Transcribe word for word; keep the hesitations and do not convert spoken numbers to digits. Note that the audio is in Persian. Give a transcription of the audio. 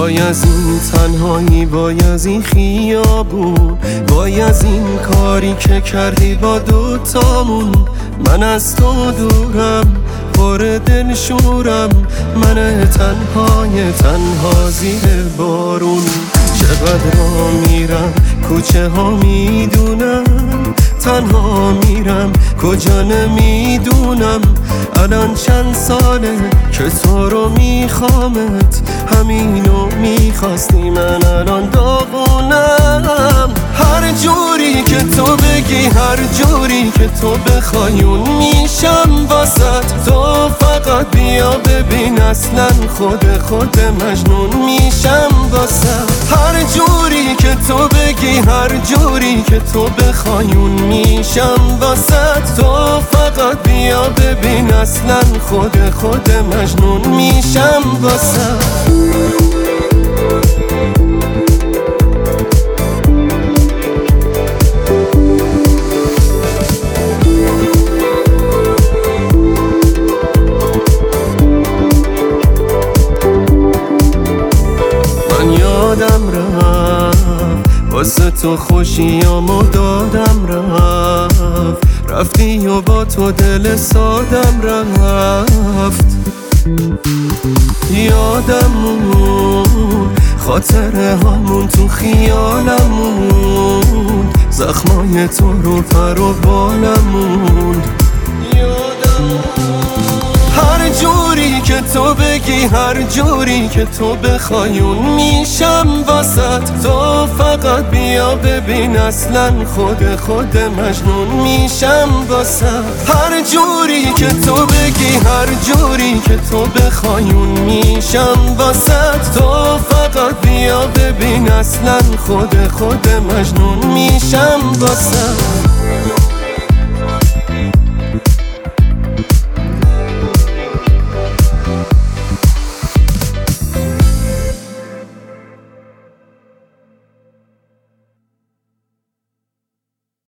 وای از این تنهایی، وای از این خیابون، وای از این کاری که کردی با دوتامون. من از تو دورم، پر دل شورم، من تنهای تنها زیر بارون. چقدر ها میرم، کوچه ها میدونم، تنها میرم کجا نمیدونم. الان چند ساله که تو رو میخوامت، همینو میخواستی، من الان داغونم. هر جوری که تو بگی، هر جوری که تو بخوای اون میشم واسط. تو فقط بیا ببین، اصلا خود خود مجنون میشم واسط. هر جوری که تو بگی، هر جوری که تو بخوای اون میشم واسط. تو فقط بیا ببین، اصلا خود خود مجنون میشم واسط. یادم رفت واسه تو خوشیامو دادم رفت، رفتی و با تو دل سادم رفت. یادم موند خاطره هامون تو خیالم موند، زخمای تو رو پر و بالم موند. هر جوری که تو بگی، هر جوری که تو بخوای اون میشم واسط. تو فقط بیا ببین، اصلا خود خود مجنون میشم واسط. هر جوری که تو بگی، هر جوری که تو بخوای اون میشم واسط. تو فقط بیا ببین، اصلا خود خود مجنون میشم واسط.